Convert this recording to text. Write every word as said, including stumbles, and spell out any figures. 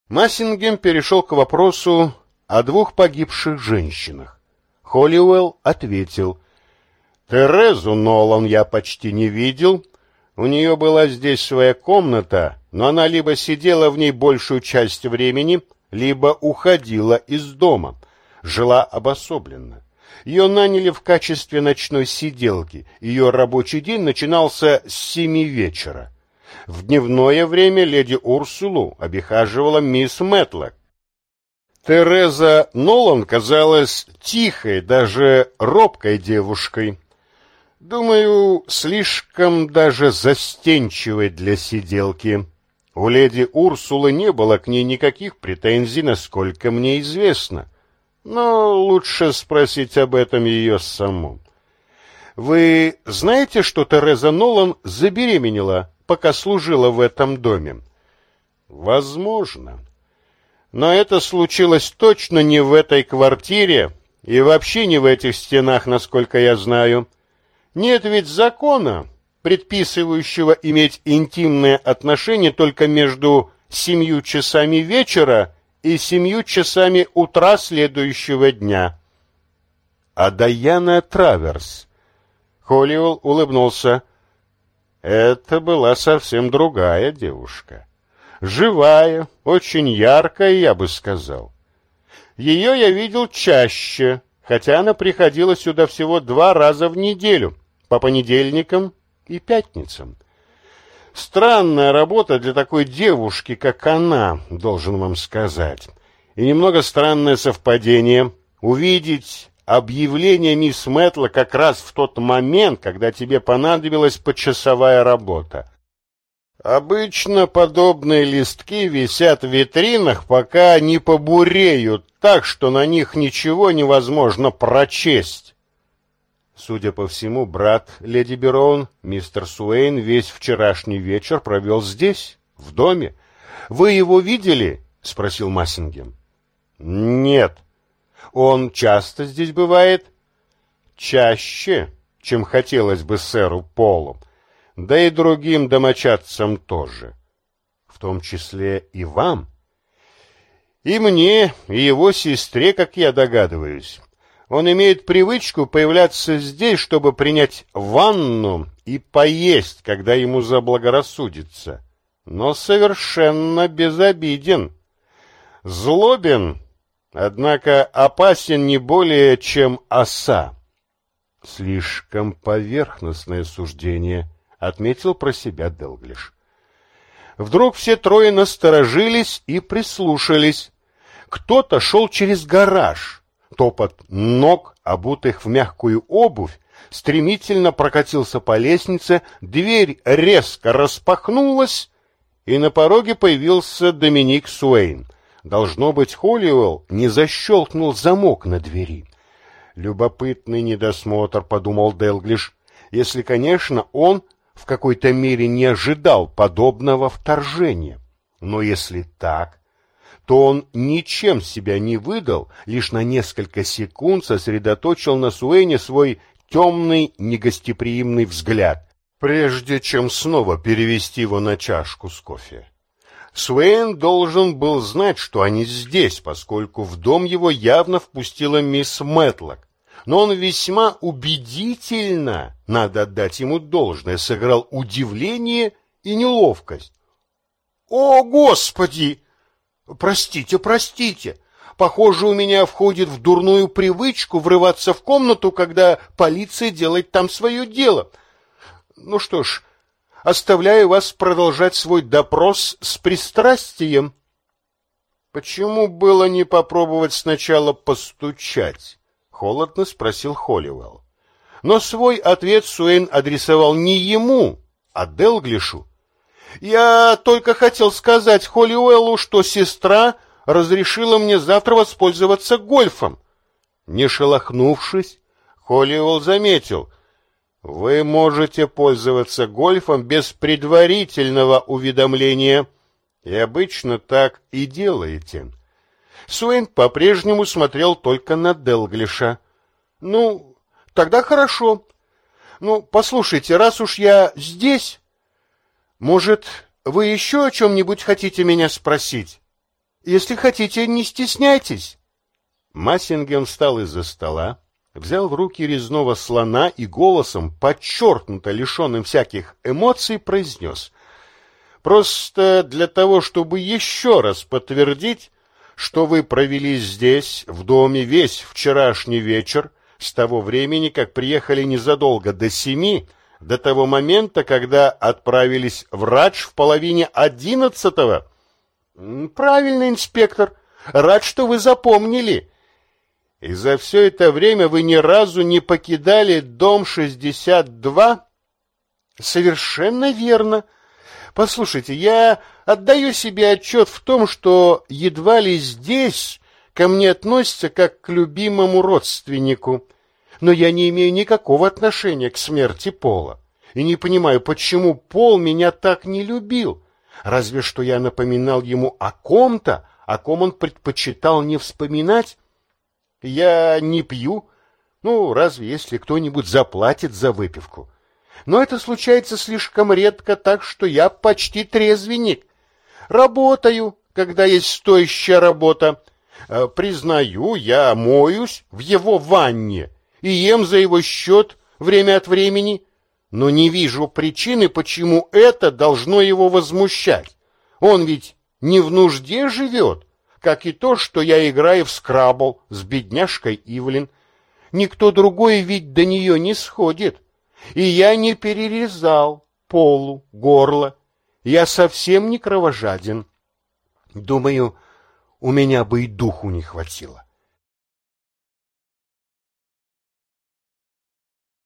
Массингем перешел к вопросу о двух погибших женщинах. Холлиуэлл ответил: «Терезу Нолан я почти не видел. У нее была здесь своя комната, но она либо сидела в ней большую часть времени, либо уходила из дома, жила обособленно. Ее наняли в качестве ночной сиделки. Ее рабочий день начинался с семи вечера. В дневное время леди Урсулу обихаживала мисс Мэтлок. Тереза Нолан казалась тихой, даже робкой девушкой. Думаю, слишком даже застенчивой для сиделки. У леди Урсулы не было к ней никаких претензий, насколько мне известно. Но лучше спросить об этом ее саму. Вы знаете, что Тереза Нолан забеременела, пока служила в этом доме? Возможно. Но это случилось точно не в этой квартире и вообще не в этих стенах, насколько я знаю. Нет ведь закона, предписывающего иметь интимные отношения только между семью часами вечера и семью часами утра следующего дня. А Дайана Траверс? Холлиуэлл улыбнулся. Это была совсем другая девушка. Живая, очень яркая, я бы сказал. Ее я видел чаще, хотя она приходила сюда всего два раза в неделю, по понедельникам и пятницам. Странная работа для такой девушки, как она, должен вам сказать. И немного странное совпадение увидеть объявление мисс Мэтлок как раз в тот момент, когда тебе понадобилась почасовая работа. Обычно подобные листки висят в витринах, пока не побуреют так, что на них ничего невозможно прочесть. Судя по всему, брат леди Бероун, мистер Суэйн, весь вчерашний вечер провел здесь, в доме. Вы его видели? — спросил Массингем. — Нет. Он часто здесь бывает? — Чаще, чем хотелось бы сэру Полу. Да и другим домочадцам тоже. В том числе и вам. И мне, и его сестре, как я догадываюсь. Он имеет привычку появляться здесь, чтобы принять ванну и поесть, когда ему заблагорассудится. Но совершенно безобиден. Злобен, однако опасен не более, чем оса. Слишком поверхностное суждение, отметил про себя Делглиш. Вдруг все трое насторожились и прислушались. Кто-то шел через гараж. Топот ног, обутых в мягкую обувь, стремительно прокатился по лестнице, дверь резко распахнулась, и на пороге появился Доминик Суэйн. Должно быть, Холлиуэлл не защелкнул замок на двери. Любопытный недосмотр, подумал Делглиш, если, конечно, он в какой-то мере не ожидал подобного вторжения. Но если так, то он ничем себя не выдал, лишь на несколько секунд сосредоточил на Суэйне свой темный, негостеприимный взгляд, прежде чем снова перевести его на чашку с кофе. Суэйн должен был знать, что они здесь, поскольку в дом его явно впустила мисс Мэтлок. Но он весьма убедительно, надо отдать ему должное, сыграл удивление и неловкость. «О, Господи! Простите, простите! Похоже, у меня входит в дурную привычку врываться в комнату, когда полиция делает там свое дело. Ну что ж, оставляю вас продолжать свой допрос с пристрастием». «Почему было не попробовать сначала постучать?» — холодно спросил Холлиуэлл. Но свой ответ Суэйн адресовал не ему, а Делглишу. «Я только хотел сказать Холлиуэллу, что сестра разрешила мне завтра воспользоваться гольфом». Не шелохнувшись, Холлиуэлл заметил: «Вы можете пользоваться гольфом без предварительного уведомления, и обычно так и делаете». Суэйн по-прежнему смотрел только на Делглиша. «Ну, тогда хорошо. Ну, послушайте, раз уж я здесь, может, вы еще о чем-нибудь хотите меня спросить? Если хотите, не стесняйтесь. Массинген встал из-за стола, взял в руки резного слона и голосом, подчеркнуто лишенным всяких эмоций, произнес: «Просто для того, чтобы еще раз подтвердить, что вы провели здесь, в доме, весь вчерашний вечер, с того времени, как приехали незадолго до семи, до того момента, когда отправились в Радж в половине одиннадцатого». «Правильно, инспектор. Рад, что вы запомнили. И за все это время вы ни разу не покидали дом шестьдесят два?» «Совершенно верно. Послушайте, я отдаю себе отчет в том, что едва ли здесь ко мне относятся как к любимому родственнику, но я не имею никакого отношения к смерти Пола и не понимаю, почему Пол меня так не любил. Разве что я напоминал ему о ком-то, о ком он предпочитал не вспоминать. Я не пью, ну, разве если кто-нибудь заплатит за выпивку. Но это случается слишком редко, так что я почти трезвенник. Работаю, когда есть стоящая работа. Признаю, я моюсь в его ванне и ем за его счет время от времени, но не вижу причины, почему это должно его возмущать. Он ведь не в нужде живет, как и то, что я играю в скрабл с бедняжкой Ивлин. Никто другой ведь до нее не сходит. И я не перерезал Полу горло. Я совсем не кровожаден. Думаю, у меня бы и духу не хватило.